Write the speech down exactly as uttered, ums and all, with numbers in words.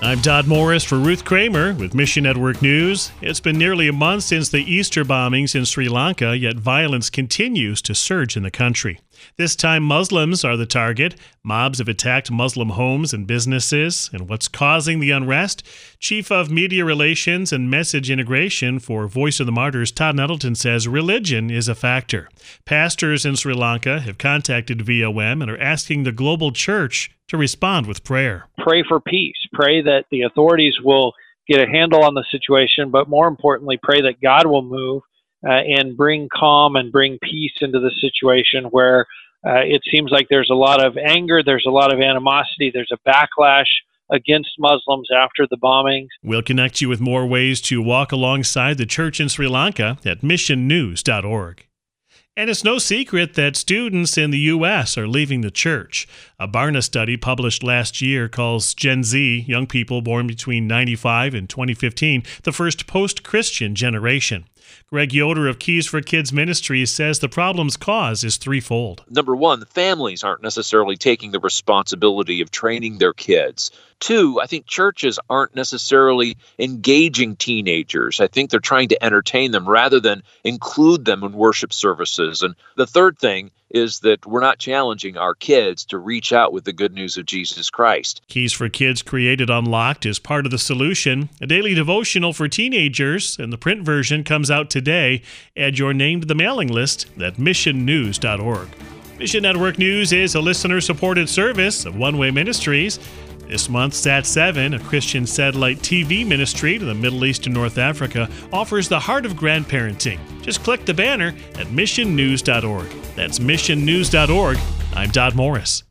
I'm Dodd Morris for Ruth Kramer with Mission Network News. It's been nearly a month since the Easter bombings in Sri Lanka, yet violence continues to surge in the country. This time, Muslims are the target. Mobs have attacked Muslim homes and businesses. And what's causing the unrest? Chief of Media Relations and Message Integration for Voice of the Martyrs, Todd Nettleton, says religion is a factor. Pastors in Sri Lanka have contacted V O M and are asking the global church to respond with prayer. Pray for peace. Pray that the authorities will get a handle on the situation, but more importantly, pray that God will move Uh, and bring calm and bring peace into the situation where uh, it seems like there's a lot of anger, there's a lot of animosity, there's a backlash against Muslims after the bombings. We'll connect you with more ways to walk alongside the church in Sri Lanka at mission news dot org. And it's no secret that students in the U S are leaving the church. A Barna study published last year calls Gen Z, young people born between ninety-five and twenty fifteen, the first post-Christian generation. Greg Yoder of Keys for Kids Ministries says the problem's cause is threefold. Number one, the families aren't necessarily taking the responsibility of training their kids. Two, I think churches aren't necessarily engaging teenagers. I think they're trying to entertain them rather than include them in worship services. And the third thing is that we're not challenging our kids to reach out with the good news of Jesus Christ. Keys for Kids created Unlocked as part of the solution, a daily devotional for teenagers, and the print version comes out today. Add your name to the mailing list at mission news dot org. Mission Network News is a listener-supported service of One Way Ministries. This month, Sat seven, a Christian satellite T V ministry to the Middle East and North Africa, offers the heart of grandparenting. Just click the banner at mission news dot org. That's mission news dot org. I'm Dodd Morris.